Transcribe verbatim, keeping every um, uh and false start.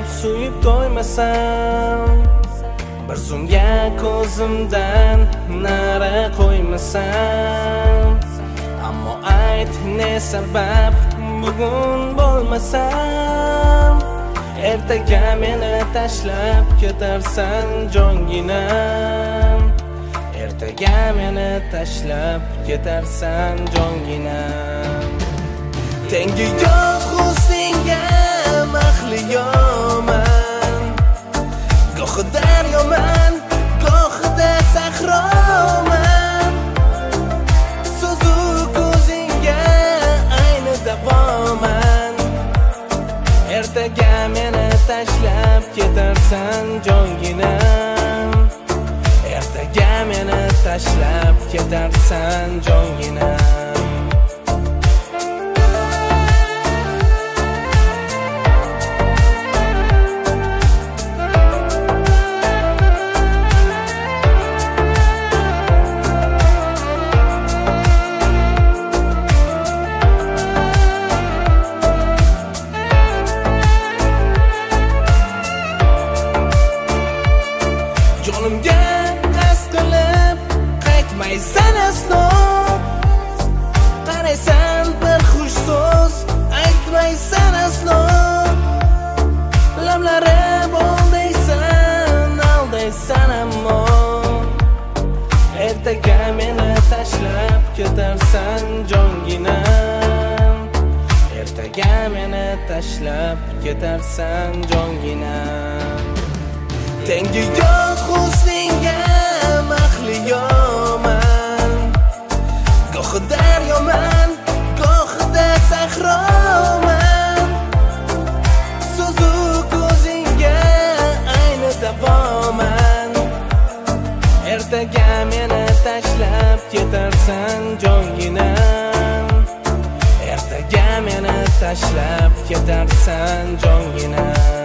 tashlab suyib to'ymasam, bir zumga ko'zimdan nari qo'ymasam, ammo ayt ne sabab bugun bo'lmasam, ertaga meni tashlab ketarsan jonginam, ertaga meni tashlab ketarsan jonginam. Tengi yo'q husningga mahliyoman, gohi daryoman, gohida sahroman, so'zu ko'zingga ayni davoman, ertaga meni tashlab ketarsan jonginam, ertaga meni tashlab ketarsan jonginam. Jonimga qasd qilib qaytmaysan aslo, qaraysan bir xush so'z aytmaysan aslo, lablarim aldaysan, aldaysan ammo ertaga meni tashlab ketarsan jonginam, ertaga meni tashlab ketarsan jonginam. Tengi yo'q husningga mahliyoman, gohi daryoman, gohida sahroman, so'zu ko'zingga ayni davoman, ertaga meni tashlab ketarsan jonginam, ertaga meni tashlab ketarsan jonginam.